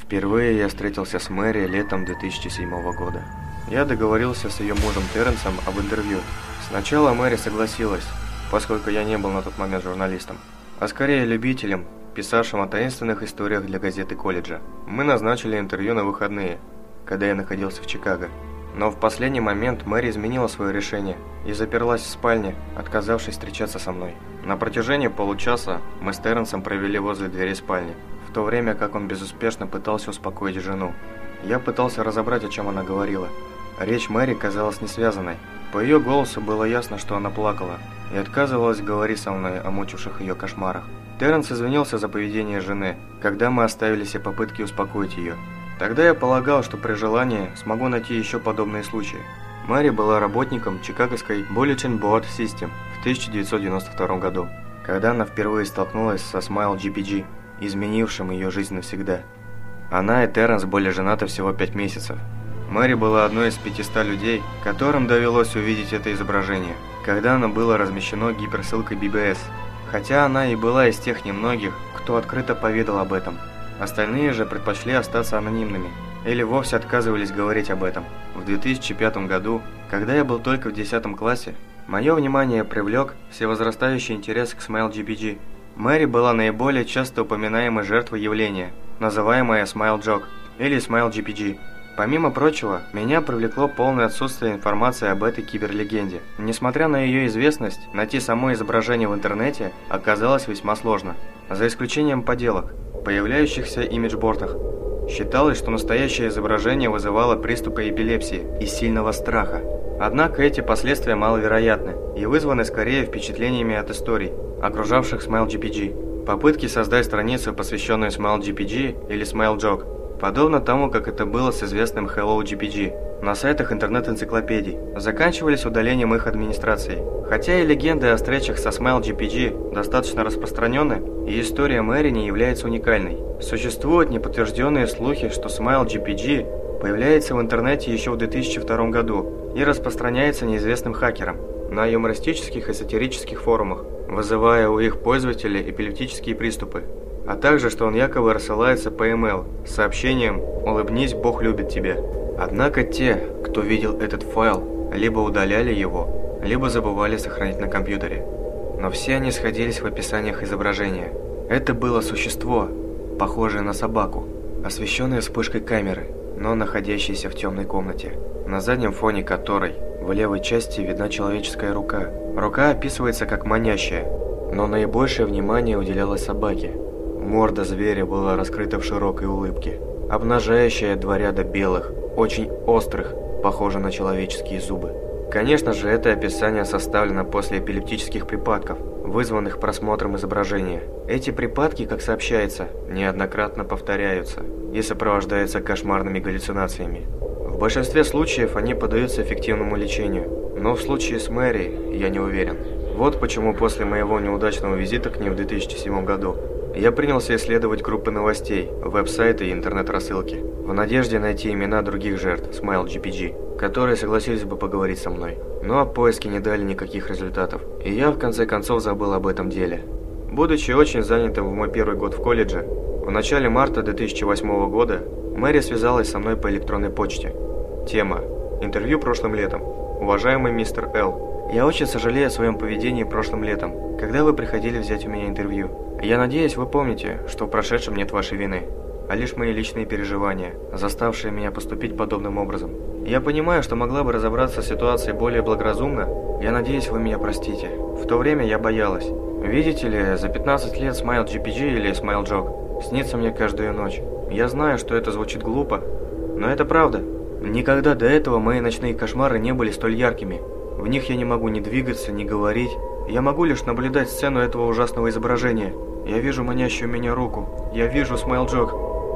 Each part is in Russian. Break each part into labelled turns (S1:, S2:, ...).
S1: Впервые я встретился с Мэри летом 2007 года. Я договорился с ее мужем Терренсом об интервью. Сначала Мэри согласилась, поскольку я не был на тот момент журналистом, а скорее любителем, писавшим о таинственных историях для газеты колледжа. Мы назначили интервью на выходные, когда я находился в Чикаго. Но в последний момент Мэри изменила свое решение и заперлась в спальне, отказавшись встречаться со мной. На протяжении получаса мы с Терренсом провели возле двери спальни, в то время как он безуспешно пытался успокоить жену. Я пытался разобрать, о чем она говорила. Речь Мэри казалась несвязанной. По ее голосу было ясно, что она плакала и отказывалась говорить со мной о мучивших ее кошмарах. Терренс извинился за поведение жены, когда мы оставили все попытки успокоить ее. Тогда я полагал, что при желании смогу найти еще подобные случаи. Мэри была работником чикагской Bulletin Board System в 1992 году, когда она впервые столкнулась со Smile GPG, изменившим ее жизнь навсегда. Она и Терренс были женаты всего 5 месяцев. Мэри была одной из 500 людей, которым довелось увидеть это изображение, когда оно было размещено гиперссылкой BBS, хотя она и была из тех немногих, кто открыто поведал об этом. Остальные же предпочли остаться анонимными или вовсе отказывались говорить об этом. В 2005 году, когда я был только в 10 классе, мое внимание привлек всевозрастающий интерес к Smile GPG. Мэри была наиболее часто упоминаемой жертвой явления, называемое Smile Joke или Smile GPG. Помимо прочего, меня привлекло полное отсутствие информации об этой киберлегенде. Несмотря на ее известность, найти само изображение в интернете оказалось весьма сложно, за исключением подделок, появляющихся в имиджбортах. Считалось, что настоящее изображение вызывало приступы эпилепсии и сильного страха. Однако эти последствия маловероятны и вызваны скорее впечатлениями от историй, окружавших Smile GPG. Попытки создать страницу, посвященную Smile GPG или Smile Joke, подобно тому, как это было с известным Hello GPG, на сайтах интернет-энциклопедий, заканчивались удалением их администрации. Хотя и легенды о встречах со Smile GPG достаточно распространены, и история Мэри не является уникальной. Существуют неподтвержденные слухи, что Smile GPG появляется в интернете еще в 2002 году и распространяется неизвестным хакером на юмористических и сатирических форумах, вызывая у их пользователей эпилептические приступы, а также, что он якобы рассылается по email с сообщением «Улыбнись, Бог любит тебя». Однако те, кто видел этот файл, либо удаляли его, либо забывали сохранить на компьютере. Но все они сходились в описаниях изображения. Это было существо, похожее на собаку, освещенное вспышкой камеры, но находящееся в темной комнате, на заднем фоне которой в левой части видна человеческая рука. Рука описывается как манящая, но наибольшее внимание уделялось собаке. Морда зверя была раскрыта в широкой улыбке, обнажающая 2 ряда белых, очень острых, похожих на человеческие зубы. Конечно же, это описание составлено после эпилептических припадков, вызванных просмотром изображения. Эти припадки, как сообщается, неоднократно повторяются и сопровождаются кошмарными галлюцинациями. В большинстве случаев они поддаются эффективному лечению, но в случае с Мэри я не уверен. Вот почему после моего неудачного визита к ней в 2007 году я принялся исследовать группы новостей, веб-сайты и интернет-рассылки, в надежде найти имена других жертв Smile GPG, которые согласились бы поговорить со мной. Но поиски не дали никаких результатов, и я в конце концов забыл об этом деле. Будучи очень занятым в мой первый год в колледже, в начале марта 2008 года Мэри связалась со мной по электронной почте. Тема: интервью прошлым летом. Уважаемый мистер Л. Я очень сожалею о своем поведении прошлым летом, когда вы приходили взять у меня интервью. Я надеюсь, вы помните, что в прошедшем нет вашей вины, а лишь мои личные переживания, заставшие меня поступить подобным образом. Я понимаю, что могла бы разобраться с ситуацией более благоразумно. Я надеюсь, вы меня простите. В то время я боялась. Видите ли, за 15 лет Smile GPG или Smile Joke снится мне каждую ночь. Я знаю, что это звучит глупо, но это правда. Никогда до этого мои ночные кошмары не были столь яркими. В них я не могу ни двигаться, ни говорить. Я могу лишь наблюдать сцену этого ужасного изображения. Я вижу манящую меня руку. Я вижу Smile Joke.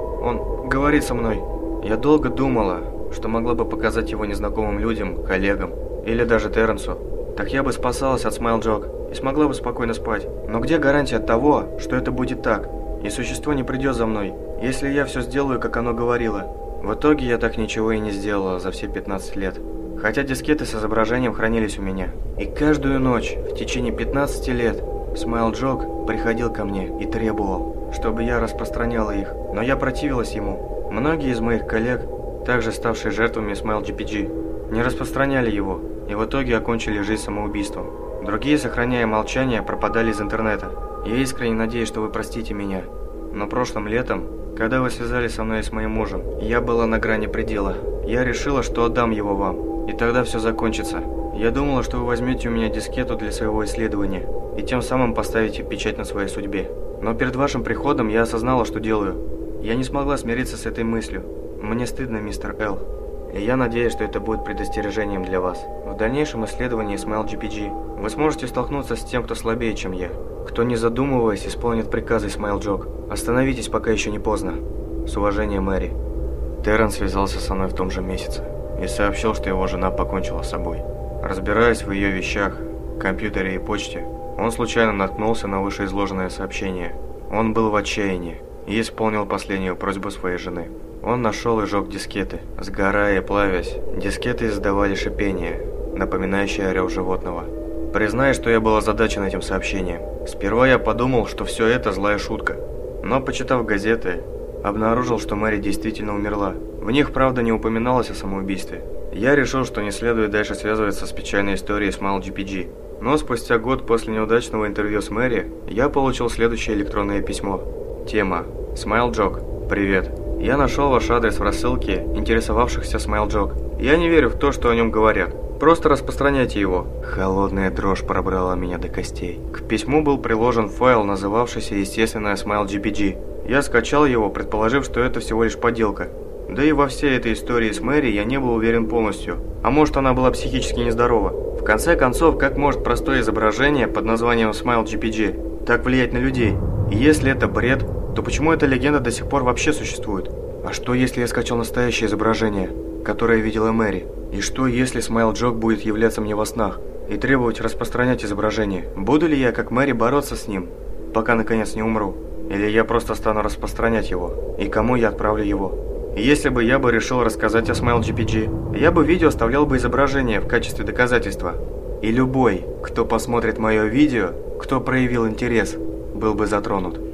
S1: Он говорит со мной. Я долго думала, что могла бы показать его незнакомым людям, коллегам или даже Терренсу. Так я бы спасалась от Smile Joke и смогла бы спокойно спать. Но где гарантия того, что это будет так, и существо не придет за мной, если я все сделаю, как оно говорило? В итоге я так ничего и не сделала за все 15 лет. Хотя дискеты с изображением хранились у меня. И каждую ночь, в течение 15 лет, Smile Joke приходил ко мне и требовал, чтобы я распространяла их. Но я противилась ему. Многие из моих коллег, также ставшие жертвами SmileGPG, не распространяли его и в итоге окончили жизнь самоубийством. Другие, сохраняя молчание, пропадали из интернета. Я искренне надеюсь, что вы простите меня. Но прошлым летом, когда вы связались со мной и с моим мужем, я была на грани предела. Я решила, что отдам его вам, и тогда все закончится. Я думала, что вы возьмете у меня дискету для своего исследования, и тем самым поставите печать на своей судьбе. Но перед вашим приходом я осознала, что делаю. Я не смогла смириться с этой мыслью. Мне стыдно, мистер Л. И я надеюсь, что это будет предостережением для вас. В дальнейшем исследовании SmileGPG вы сможете столкнуться с тем, кто слабее, чем я. Кто, не задумываясь, исполнит приказы SmileJog. Остановитесь, пока еще не поздно. С уважением, Мэри. Террен связался со мной в том же месяце и сообщил, что его жена покончила с собой. Разбираясь в ее вещах, компьютере и почте, он случайно наткнулся на вышеизложенное сообщение. Он был в отчаянии и исполнил последнюю просьбу своей жены. Он нашел и сжег дискеты. Сгорая и плавясь, дискеты издавали шипение, напоминающее орёв животного. Признаю, что я был озадачен этим сообщением. Сперва я подумал, что все это злая шутка. Но, почитав газеты, обнаружил, что Мэри действительно умерла. В них, правда, не упоминалось о самоубийстве. Я решил, что не следует дальше связываться с печальной историей SmileGPG. Но спустя год после неудачного интервью с Мэри, я получил следующее электронное письмо. Тема: SmileJog. Привет. Я нашел ваш адрес в рассылке интересовавшихся SmileJog. Я не верю в то, что о нем говорят. Просто распространяйте его. Холодная дрожь пробрала меня до костей. К письму был приложен файл, называвшийся естественная SmileGPG. Я скачал его, предположив, что это всего лишь подделка. Да и во всей этой истории с Мэри я не был уверен полностью. А может, она была психически нездорова. В конце концов, как может простое изображение под названием SmileGPG так влиять на людей? И если это бред, то почему эта легенда до сих пор вообще существует? А что, если я скачал настоящее изображение, которое видела Мэри? И что, если SmileJog будет являться мне во снах и требовать распространять изображение? Буду ли я, как Мэри, бороться с ним, пока наконец не умру? Или я просто стану распространять его? И кому я отправлю его? Если бы я решил рассказать о SmileGPG, я бы в видео оставлял бы изображение в качестве доказательства. И любой, кто посмотрит мое видео, кто проявил интерес, был бы затронут.